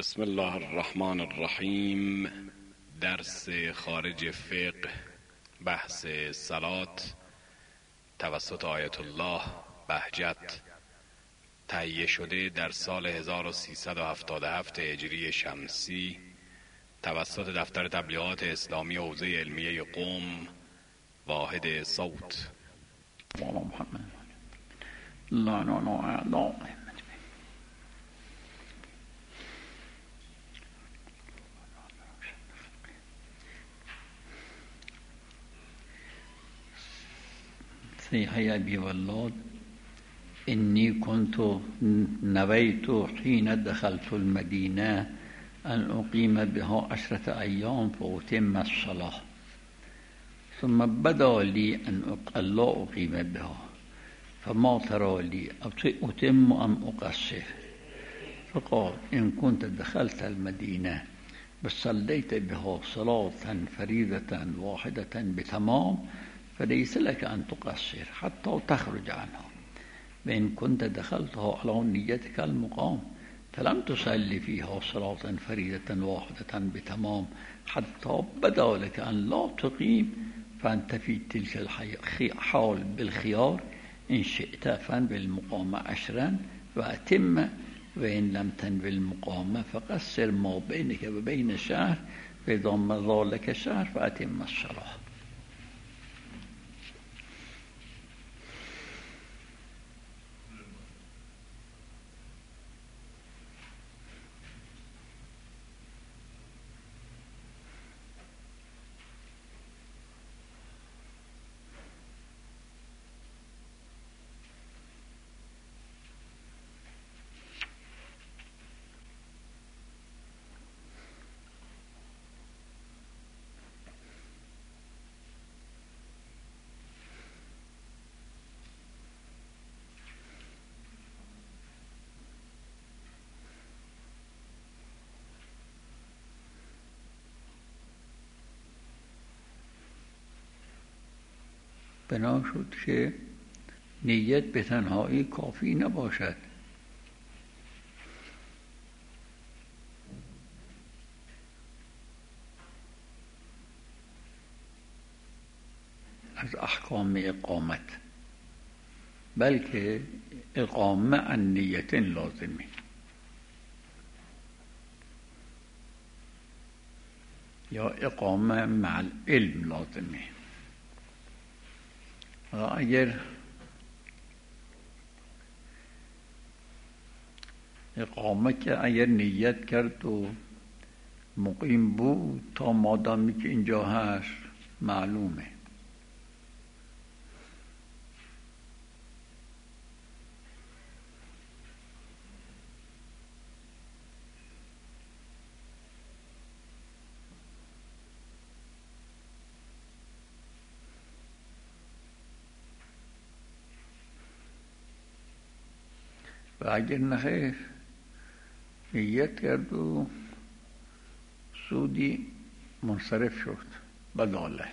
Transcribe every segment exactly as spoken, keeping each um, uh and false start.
بسم الله الرحمن الرحیم. درس خارج فقه، بحث صلات توسط آیت الله بهجت، تهیه شده در سال هزار و سیصد و هفتاد و هفت هجری شمسی توسط دفتر تبلیغات اسلامی حوزه علمیه قم، واحد صوت. محمد لا لا لا لا يا أبي والله إني كنت نويت حين دخلت المدينة أن أقيم بها عشرة أيام فأتم الصلاة، ثم بدا لي أن لا أقيم بها، فما ترى لي أتم أم أقصر؟ فقال إن كنت دخلت المدينة بصليت بها صلاة فريضة واحدة بتمام فليس لك أن تقصر حتى تخرج عنها، وإن كنت دخلتها على نيتك المقام فلم تصلي فيها صلاة فريضة واحدة بتمام حتى بدا لك أن لا تقيم، فأنت في تلك الحال بالخيار، إن شئت فانوي المقام عشرا وأتم، وإن لم تنوي المقام فقصر ما بينك وبين شهر، فإذا مضى لك شهر فأتم الصلاة. بنا شد که نیت به تنهایی کافی نباشد، از احکام اقامت، بلکه اقامه عن نیت لازمی یا اقامه مع العلم لازمی. اگر اقامه که اگر نیت کرد و مقیم بود تا مادامی که اینجا هست معلومه، و اگر نخیر نیت کرد و سودی منصرف شد بداله.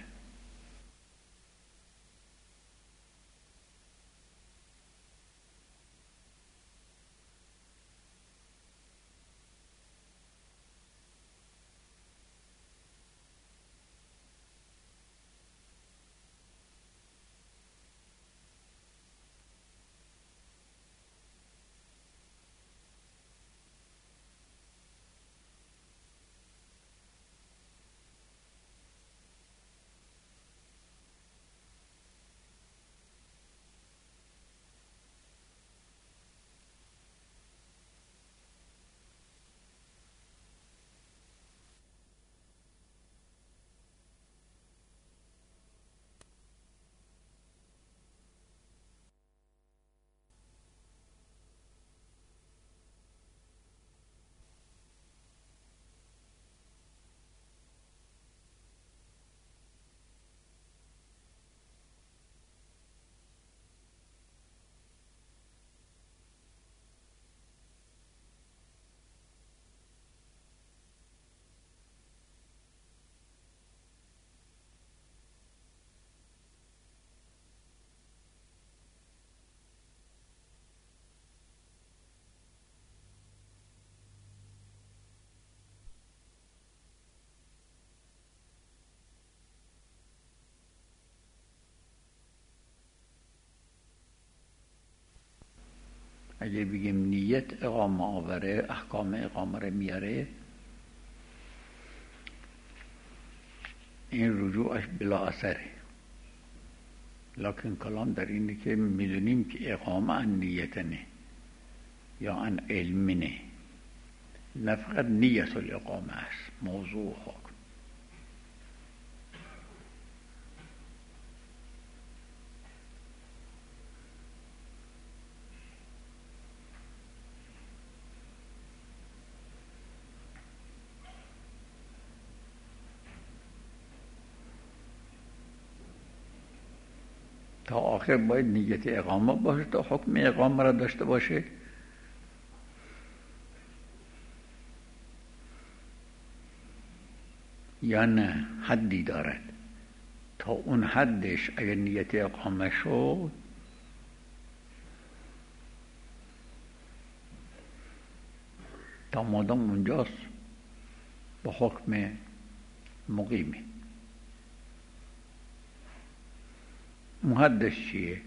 اگه بگیم نیت اقامه آوره، احکام اقامه رو میاره، این رجوعش بلا اثره. لکن کلام در اینه که میدونیم که اقامه ان نیتنه یا ان علمنه، نه فقط نیت الاقامه است موضوع حکم. تا آخر باید نیت اقامه باشه تا حکم اقامه را داشته باشه، یا نه حدی دارد تا اون حدش اگر نیت اقامه شد تا مادام اونجاست با حکم مقیمه. محدث چیه؟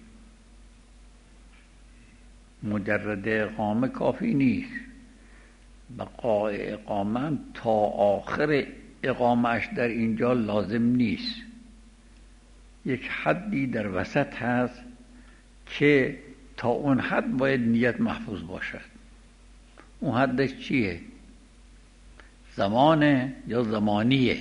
مجرد اقامه کافی نیست، بقای اقامه تا آخر اقامهش در اینجا لازم نیست. یک حدی در وسط هست که تا اون حد باید نیت محفوظ باشد. اون حدش چیه؟ زمانه یا زمانیه؟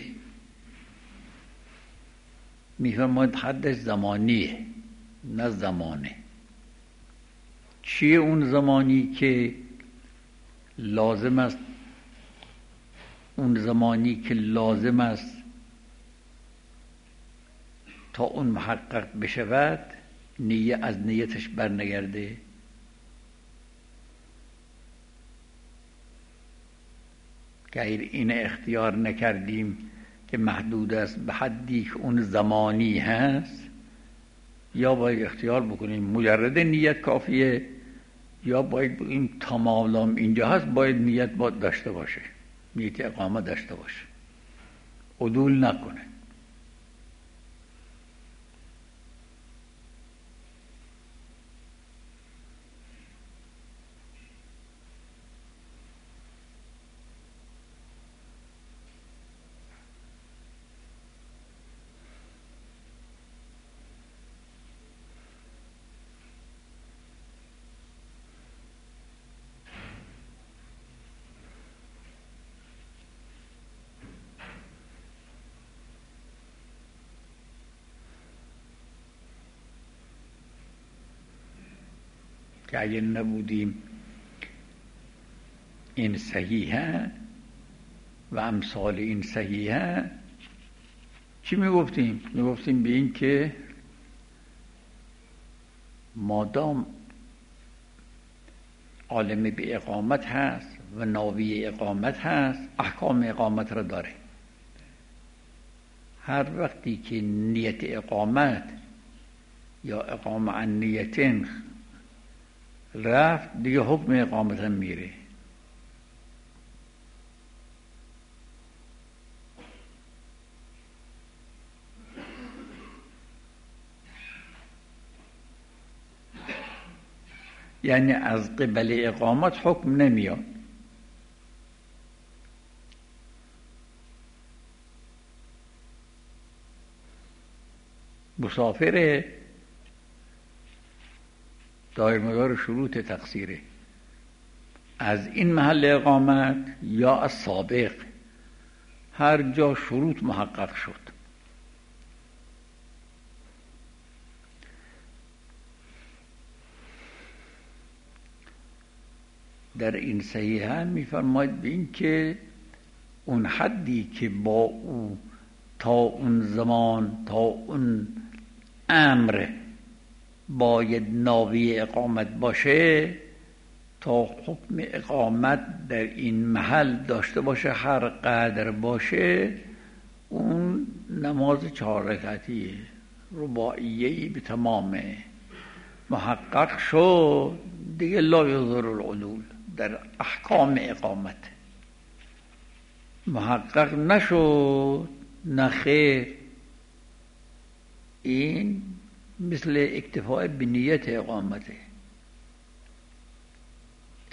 میفرماید حدش زمانیه نه زمانه. چیه اون زمانی که لازم است؟ اون زمانی که لازم است تا اون محقق بشود نیه از نیتش برنگرده. که اگر این اختیار نکردیم که محدود است به حدی که اون زمانی هست، یا باید اختیار بکنیم مجرد نیت کافیه، یا باید بگیم تا مالام اینجا هست باید نیت باید داشته باشه، نیت اقامه داشته باشه، عدول نکنه. که اگه نبودیم این صحیحه و امثال این صحیحه، چی میگفتیم؟ میگفتیم به این که مادام عالم به اقامت هست و ناوی اقامت هست، احکام اقامت را داره. هر وقتی که نیت اقامت یا اقامه عن نیتن رفت دیگه حکم اقامت هم میره. یعنی از قبل اقامت حکم نمیاد. مسافر دایر مدار شروط تقصیره، از این محل اقامت یا از سابق، هر جا شروط محقق شد در این صحیحه میفرماید به این که اون حدی که با او تا اون زمان تا اون امر باید ناوی اقامت باشه، تا حکم اقامت در این محل داشته باشه هر قدر باشه، اون نماز چهار رکعتی رباعیه‌ای به تمامه محقق شد دیگه. لا یضر العدول در احکام اقامت محقق نشد نه خیر. این مثل اکتفاء به نیت اقامته.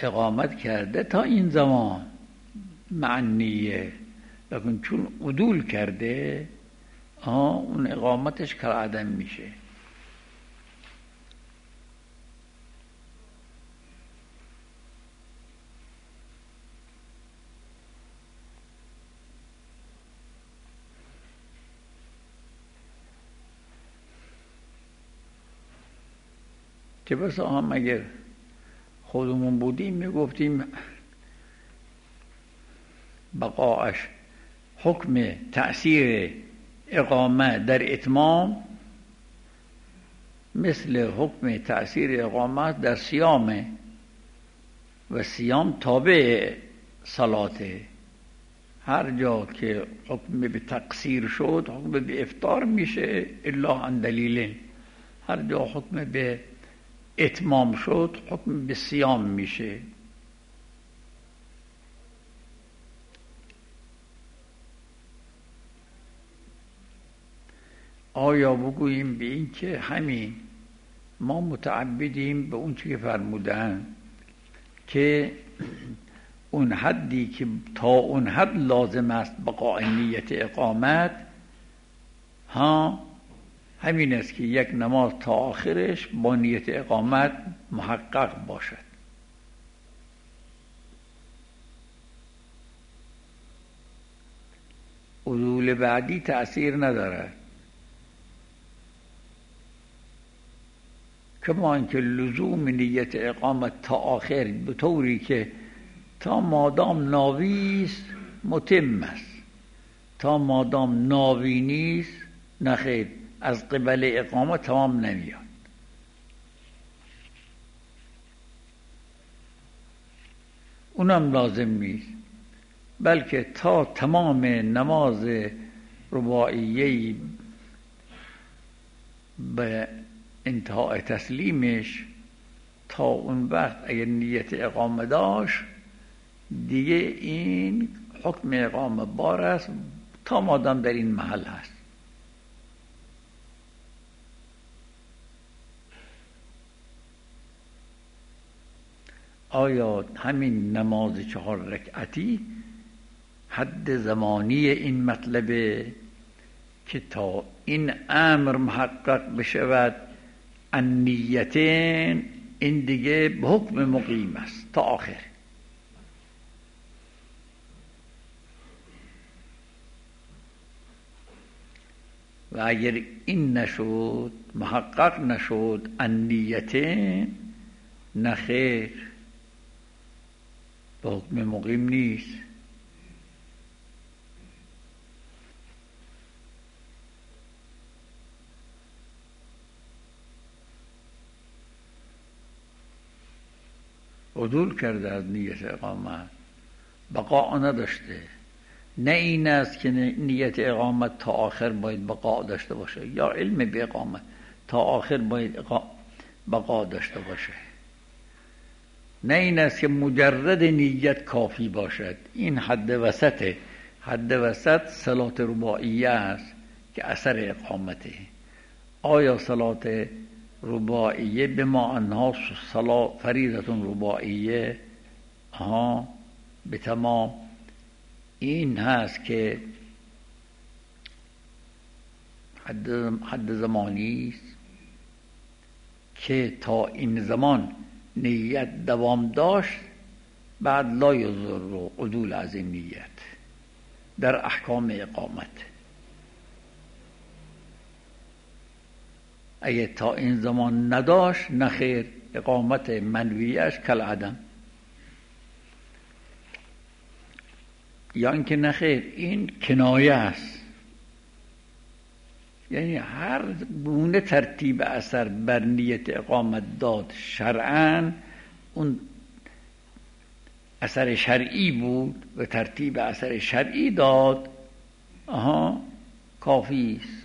اقامت کرده تا این زمان معنیه، لیکن چون عدول کرده آه اون اقامتش کالعدم میشه. که بس هم اگر خودمون بودیم میگفتیم بقاش حکم تأثیر اقامه در اتمام مثل حکم تأثیر اقامه در صیامه و صیام تابع صلاته. هر جا که حکم به تقصیر شد حکم به افطار میشه الا عن دلیل، هر جا حکم به اتمام شد حکم به صیام میشه. آیا بگوییم به این که همین ما متعبدیم به اون چی که فرمودن که اون حدی که تا اون حد لازم است بقاء نیت اقامت، ها همین است که یک نماز تا آخرش با نیت اقامت محقق باشد. عدول بعدی تأثیر ندارد، کما اینکه لزوم نیت اقامت تا آخر به طوری که تا مادام ناویست متم است، تا مادام ناوی نیست نخیر از قبل اقامه تمام نمیاد. اونم لازم نیست، بلکه تا تمام نماز رباعیه‌ای به انتهای تسلیمش تا اون وقت اگر نیت اقامه داشت دیگه این حکم اقامه بار است تا مادام در این محل هست. آیا همین نماز چهار رکعتی حد زمانی این مطلبه که تا این امر محقق بشود النیتین، این دیگه به حکم مقیم است تا آخر. و اگر این نشد محقق نشد النیتین، نخیر به حکم مقیم نیست. عدول کرده از نیت اقامت، بقا نداشته. نه این است که نیت اقامت تا آخر باید بقا داشته باشه، یا علم به اقامت تا آخر باید بقا داشته باشه. نه این است که مجرد نیت کافی باشد. این حد وسطه. حد وسط صلات رباعیه است که اثر اقامته. آیا صلات رباعیه بما انها صلاة فریضة رباعیه ها به تمام این هست که حد, حد زمانی است که تا این زمان نیت دوام داشت بعد لا یضر عدول از این نیت در احکام اقامت. اگه تا این زمان نداشت نخیر اقامت منویش کالعدم. یا اینکه نخیر این کنایه است، یعنی هر گونه ترتیب اثر بر نیت اقامت داد شرعاً اون اثر شرعی بود و ترتیب اثر شرعی داد، آها کافی است.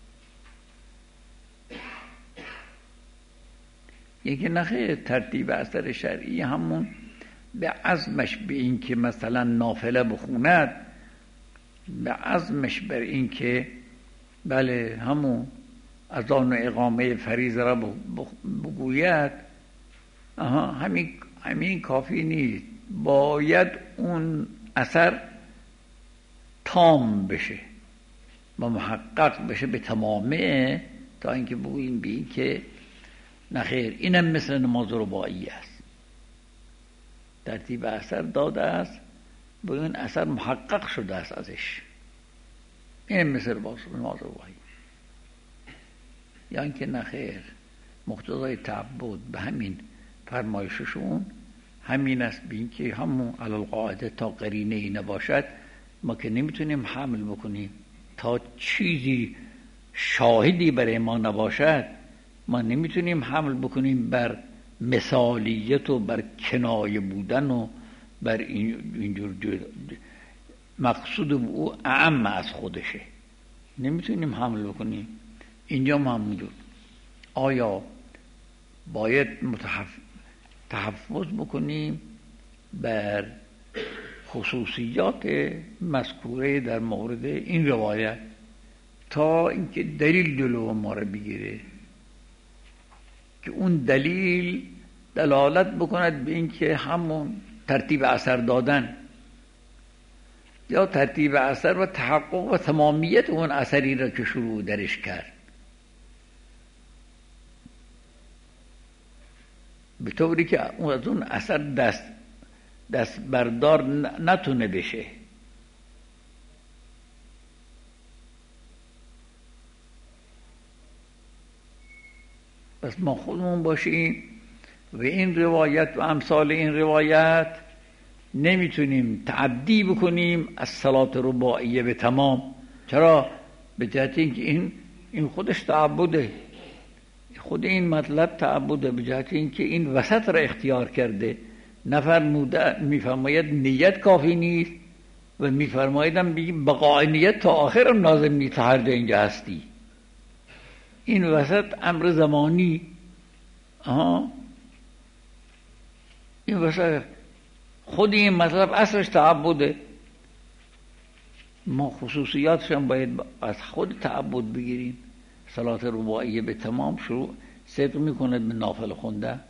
یکی نخیر ترتیب اثر شرعی همون به عزمش به این که مثلا نافله بخوند، به عزمش بر این که بله همون اذان و اقامه فریضه را بگوید، آها همین همین کافی نیست، باید اون اثر تام بشه و محقق بشه به تمامه، تا اینکه بگوییم به این که نخیر اینم مثل نماز رباعی است، ترتیب اثر داده است، به این اثر محقق شده است ازش، اینم مثل نماز رباعی. یا اینکه نخیر مقتضای تعبد به همین فرمایششون همین است، به این که همون علی القاعده تا قرینه ای نباشد ما که نمیتونیم حمل بکنیم، تا چیزی شاهدی برای ما نباشد ما نمیتونیم حمل بکنیم بر مثالیت و بر کنایه بودن و بر اینجور. مقصود او اعم از خودشه، نمیتونیم حمل بکنیم. اینجا همونجور آیا باید متحف... تحفظ بکنیم بر خصوصیات مذکوره در مورد این روایت تا اینکه دلیل جلو ما را بگیره که اون دلیل دلالت بکند به اینکه همون ترتیب اثر دادن یا ترتیب اثر و تحقق و تمامیت اون اثری را که شروع درش کرد، به طوری که از اون اثر دست دست بردار نتونه بشه. پس ما خودمون باشیم و این روایت و امثال این روایت نمیتونیم تعدی بکنیم از صلات رباعیه به تمام. چرا؟ به جهت اینکه این این خودش تعبده، خود این مطلب تعبده، به جهت اینکه این وسط را اختیار کرده. نفرموده، میفرماید نیت کافی نیست و میفرمایدم بگیم بقای نیت تا آخر لازم نیست، هر جا اینجا هستی. این وسط امر زمانی، آها این وسط خود این مطلب اصلش تعبده، ما خصوصیاتش هم باید از خود تعبد بگیریم. صلات رباعیه به تمام شروع صدق میکنه به نافل خونده.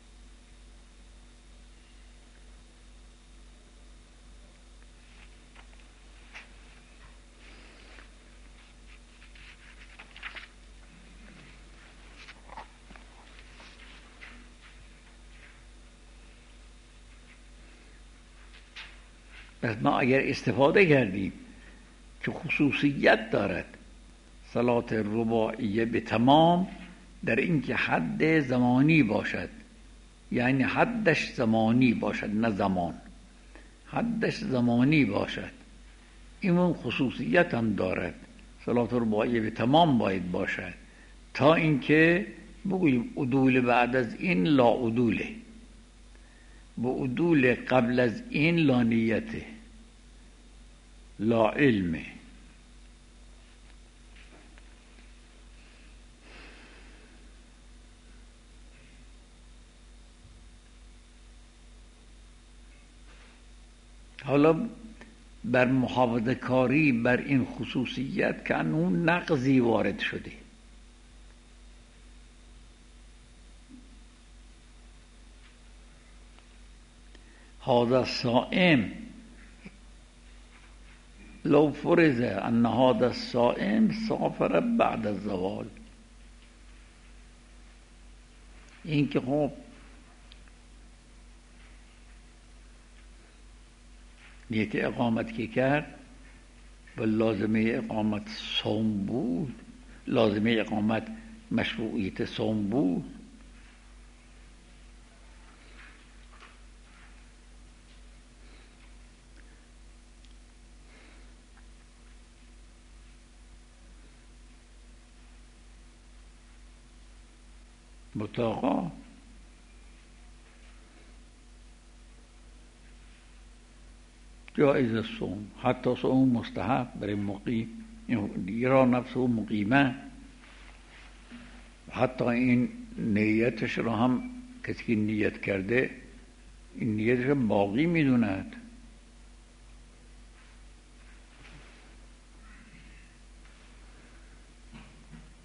پس ما اگر استفاده کردیم که خصوصیت دارد صلات رباعیه به تمام در اینکه حد زمانی باشد، یعنی حدش زمانی باشد نه زمان، حدش زمانی باشد، این خصوصیت هم دارد. صلات رباعیه به تمام باید باشد تا اینکه بگوییم عدول بعد از این لا عدوله، با عدول قبل از این لا نیته لا علمه. حالا بر محافظه کاری بر این خصوصیت که اون نقضی وارد شده. هذا الصائم لو فرض ان هذا الصائم سافر بعد الزوال، این که خب نیت اقامت که کرد و لازمه اقامت صوم بود، لازمه اقامت مشروعیت صوم بود، مطاقا جائز الصوم، حتی صوم مستحب برای مقیم، یرا نفسه مقیمه، حتی این نیتش را هم کسی که نیت کرده این نیتش را باقی میدوند.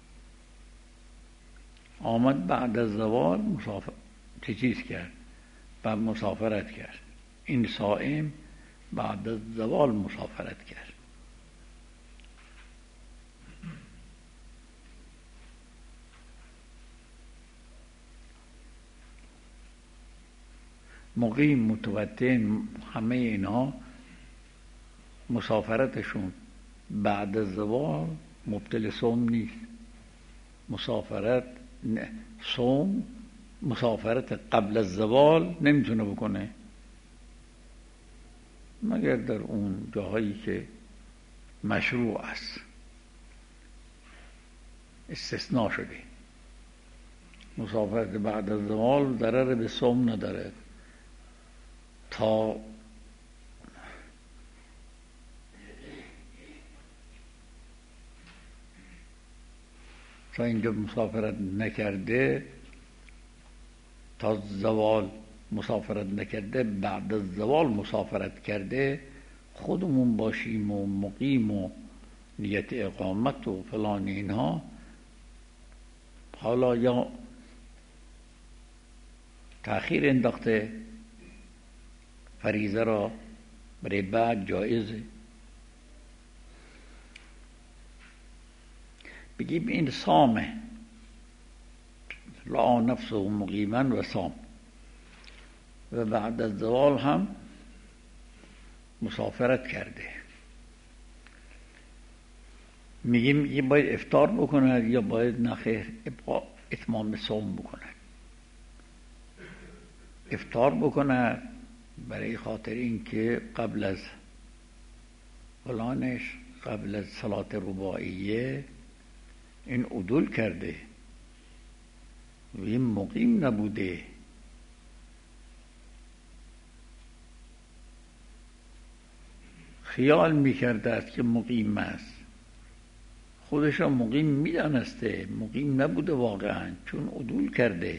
آمد بعد از زوال مسافر چه چیز کرد؟ و مسافرت کرد. این صائم بعد از زوال مسافرت کرد. مقیم، متوطن، همه اینا مسافرتشون بعد از زوال مبطل صوم نیست. مسافرت صوم مسافرت قبل از زوال نمیتونه بکنه مگر در اون جاهایی که مشروع است، استثناء شده. مسافرت بعد از زوال ضرر به صوم نداره تا تا اینجا مسافرت نکرده، تا زوال مسافرت نکرده، بعد از زوال مسافرت کرده، خودمون باشیم و مقیم و نیت اقامت و فلان اینها، حالا یا تأخیر انداخته فریضه را برای بعد جایزه. بگیم این صامه، رعا نفسه مقیما و صام، و بعد از زوال هم مسافرت کرده. میگیم یه باید افطار بکند یا باید نخیر اتمام صوم بکند؟ افطار بکند برای خاطر اینکه قبل از فلانش، قبل از صلات رباعیه این عدول کرده و این مقیم نبوده، خیال میکرده است که مقیم است، خودش را مقیم میدانسته، مقیم نبوده واقعا، چون عدول کرده.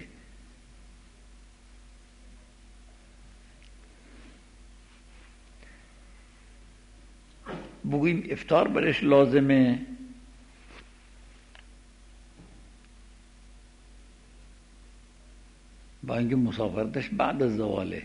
بگوییم افطار برش لازمه، با اینکه مسافرتش بعد از زواله،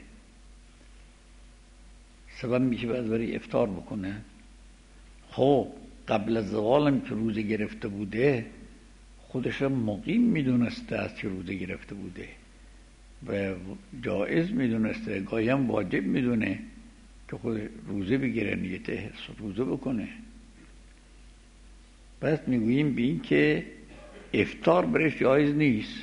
سبب میشه باید برای افطار بکنه. خب قبل از زوالم که روزه گرفته بوده، خودش مقیم میدونسته است که روزه گرفته بوده و جایز میدونسته، گاهی هم واجب میدونه که خود روزه بگیره، نیت روزه بکنه. پس میگوییم به این که افطار برش جایز نیست،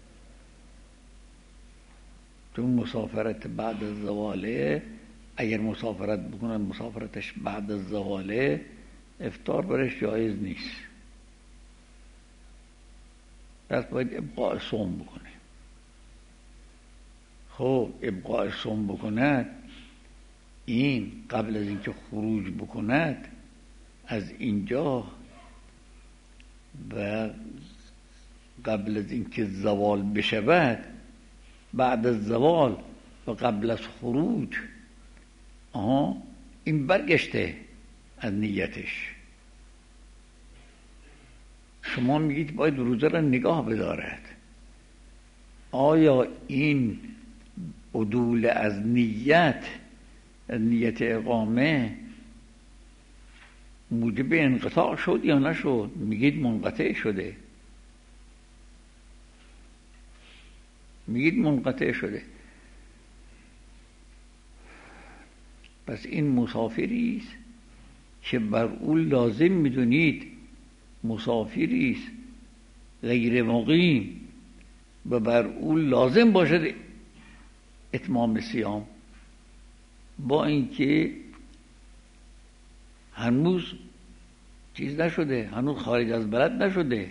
چون مسافرت بعد از زواله. اگر مسافرت بکنن مسافرتش بعد از زواله، افطار برش جایز نیست، پس باید ابقاء صوم بکنه. خب ابقاء صوم بکند، این قبل از اینکه خروج بکند از اینجا و قبل از اینکه زوال بشود، بعد از زوال و قبل از خروج، آها این برگشته از نیتش. شما میگید باید روزه را نگاه بدارد. آیا این عدول از نیت، از نیت اقامه، موجب انقطاع شد یا نشد؟ میگید منقطع شده، میگید منقطع شده. پس این مسافری است که بر او لازم میدونید مسافری است غیر مقیم و بر او لازم باشد اتمام صیام، با اینکه هنوز چیز نشده، هنوز خارج از بلد نشده.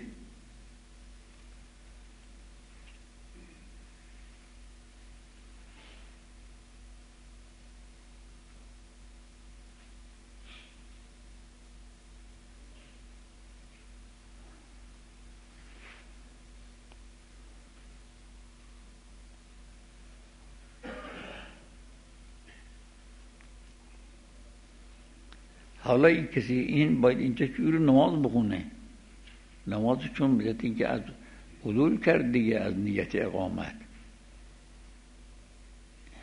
حالا این کسی این باید اینجا شروع نماز بخونه، نماز چون بذات این که از حضور کرد دیگه، از نیت اقامت.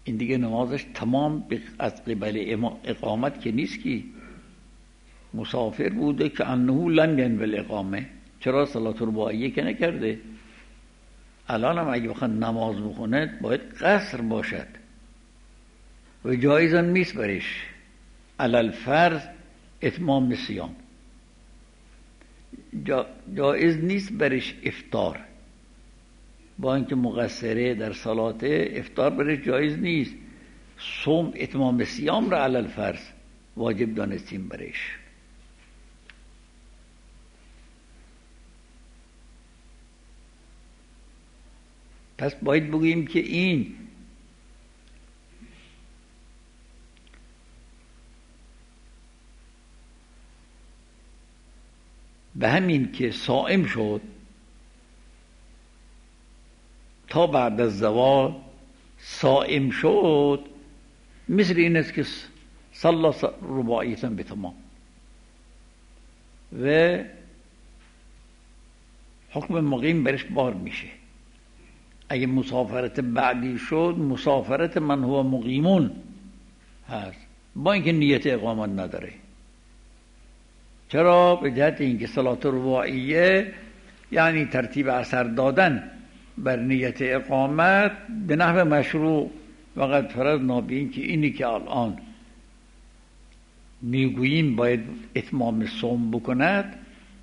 این دیگه نمازش تمام از قبل اقامت که نیست، که مسافر بوده که انه لم ینوی الاقامه، چرا صلات رباعیه که نکرده. الان هم اگه بخواد نماز بخونه باید قصر باشد و جایز هم نیست برش علی الفرض اتمام صیام، جا جایز نیست برش افطار، با اینکه مقصره در صلات افطار برش جایز نیست. صوم اتمام صیام را علی الفرض واجب دانستیم برش. پس باید بگوییم که این به همین که صائم شد تا بعد از زوال صائم شد، مثل این است که صلی رباعیتا به تمام و حکم مقیم برش بار میشه. اگه مسافرت بعدی شد مسافرت من هو مقیمون هست، با اینکه نیت اقامت نداره. چرا؟ به جهت اینکه صلات رباعیه یعنی ترتیب اثر دادن بر نیت اقامت به نحو مشروع. وقت فرضنا به این که اینی که الان میگوییم باید اتمام صوم بکند،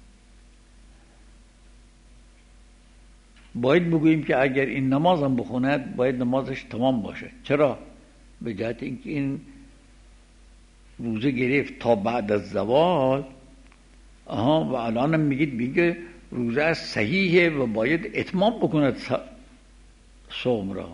باید بگوییم که اگر این نمازم بخوند باید نمازش تمام باشه. چرا؟ به جهت اینکه این روزه گرفت تا بعد از زوال، آها، و الان هم میگید میگه روزه صحیحه و باید اتمام بکند صوم را.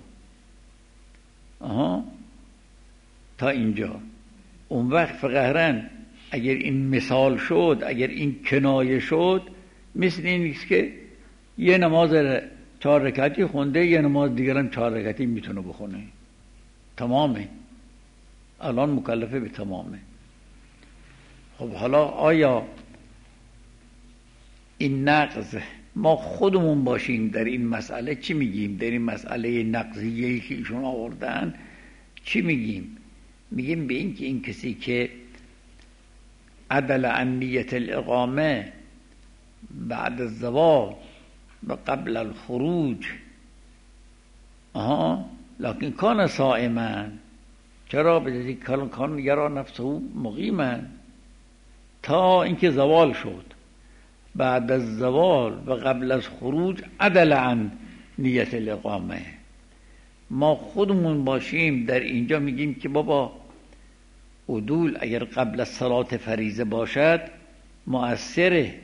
آها، تا اینجا. اون وقت فقهرن اگر این مثال شد، اگر این کنایه شد، مثل این نیست که یه نماز چهار رکعتی خونده یه نماز دیگر هم چهار رکعتی میتونه بخونه، تمامه، الان مکلفه به تمامه. خب حالا آیا این نقض ما خودمون باشیم در این مسئله چی میگیم؟ در این مسئله نقضیه‌ای که ایشون آوردن چی میگیم؟ میگیم به این که این کسی که عدل عن نیت الاقامه بعد الزوال و قبل الخروج، آها، لكن کان صائما، چرا؟ بجزی کان یرا نفسه مقیما، تا اینکه زوال شد، بعد از زوال و قبل از خروج عدل عن نیت الاقامه. ما خودمون باشیم در اینجا میگیم که بابا عدول اگر قبل از صلات فریضه باشد مؤثره،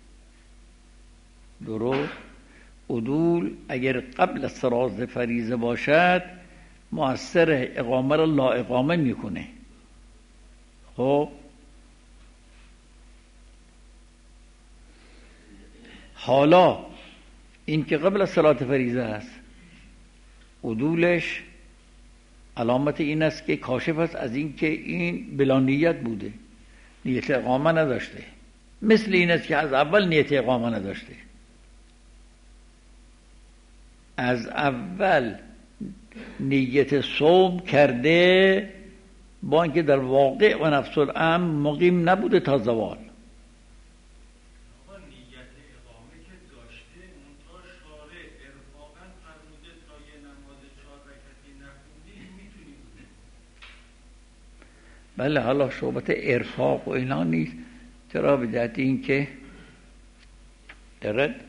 درست؟ عدول اگر قبل از صلات فریضه باشد مؤثره، اقامه را لا اقامه میکنه. خب حالا این که قبل از صلات فریضه است، عدولش علامت این است که کاشف است از این که این بلا نیت بوده، نیت اقامه نداشته، مثل این است که از اول نیت اقامه نداشته، از اول نیت صوم کرده، با اینکه در واقع و نفس الامر مقیم نبوده تا زوال. بله، حالا شعبت ارفاق و اینا نیست. چرا؟ به جهت این که دارد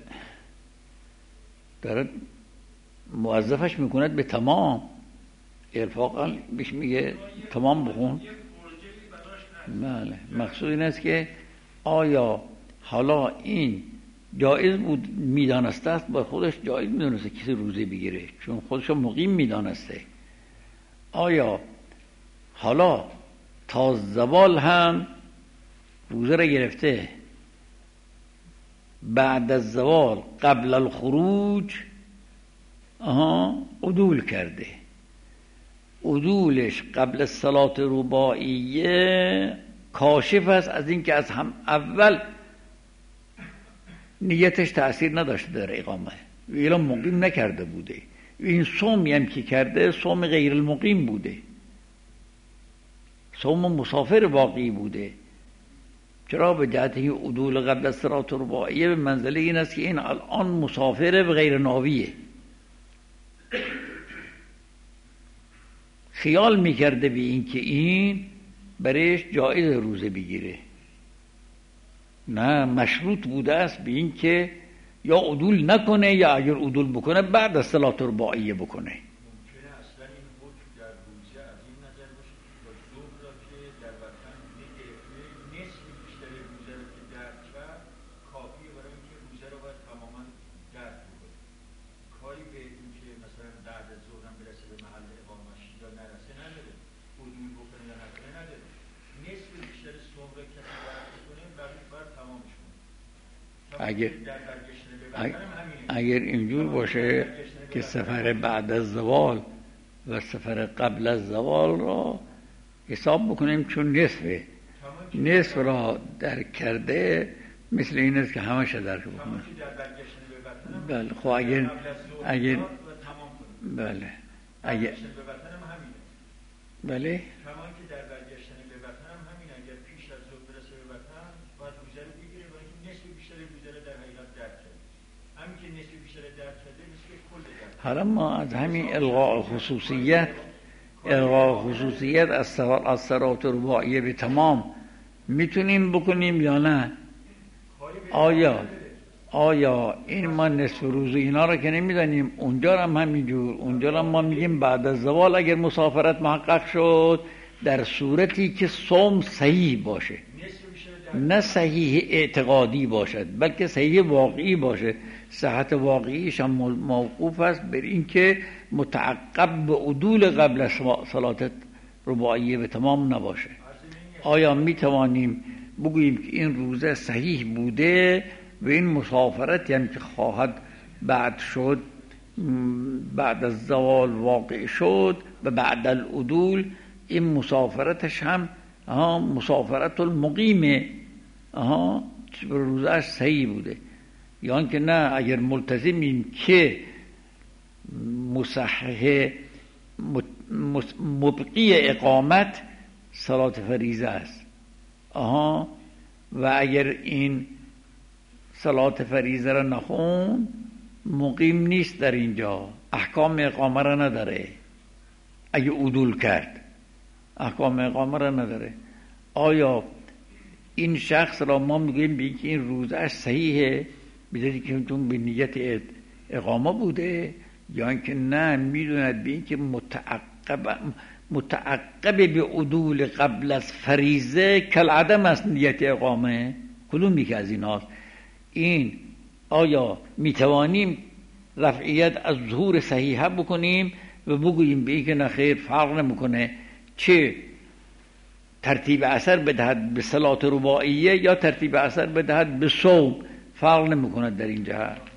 دارد موظفش میکند به تمام. ارفاقا بیش میگه تمام بخون. بله، مقصود این است که آیا حالا این جایز بود میدانسته است، با خودش جایز میدانسته کسی روزه بگیره چون خودش مقیم میدانسته، آیا حالا تا زوال هم روزه را گرفته، بعد از زوال قبل الخروج آها عدول کرده، عدولش قبل صلات رباعیه کاشف است از این که از هم اول نیتش تأثیر نداشته در اقامه، ویلا مقیم نکرده بوده، این صومی هم که کرده صوم غیر المقیم بوده، صوم مسافر واقعی بوده. چرا؟ به جهت عدول قبل از صلات رباعیه به منزله این است که این الان مسافر و غیر ناویه. خیال میکرده به این که این برایش جایز روزه بگیره، نه، مشروط بوده است به این که یا عدول نکنه یا اگر عدول بکنه بعد از صلات رباعیه بکنه. اگر اگر اینجور باشه که سفر بعد از زوال و سفر قبل از زوال را حساب بکنیم چون نصفه، نصف را درک کرده مثل این است که همش درک بکنه. بله خب اگر اگر بله اگر بله حالا ما از همین الغاء خصوصیت الغاء خصوصیت از صلات رباعیه به تمام میتونیم بکنیم یا نه؟ آیا آیا این ما نصف روز اینا رو که نمیدانیم، اونجا هم همینجور، اونجا هم ما میگیم بعد از زوال اگر مسافرت محقق شد در صورتی که صوم صحیح باشه، نه صحیح اعتقادی باشد بلکه صحیح واقعی باشه. صحت واقعیش هم موقوف است بر این که متعقب به عدول قبل از صلات رباعیه به تمام نباشه. آیا می توانیم بگوییم که این روزه صحیح بوده و این مسافرتی هم که خواهد بعد شد بعد از زوال واقع شد و بعد العدول این مسافرتش هم آها مسافرت المقیمه، آها روزهش صحیح بوده، یا یعنی که نه اگر ملتزمیم که مصحح مبقی اقامت صلات فریضه است، آها و اگر این صلات فریضه را نخون مقیم نیست، در اینجا احکام اقامه را نداره، اگه عدول کرد احکام اقامه را نداره. آیا این شخص را ما میگیم بگیم که این روزش صحیحه بدونی که چون به نیت اقامه بوده، یا اینکه نه میدوند به این که متعقب متعقب به عدول قبل از فریضه کل عدم است نیت اقامه؟ کدوم که از این هاست؟ این آیا میتوانیم رفعیت از ظهور صحیحه بکنیم و بگوییم به این که نخیر فرق نمیکنه چه ترتیب اثر بدهد به صلات رباعیه یا ترتیب اثر بدهد به صوم، فرق نمیکنه در این جهت؟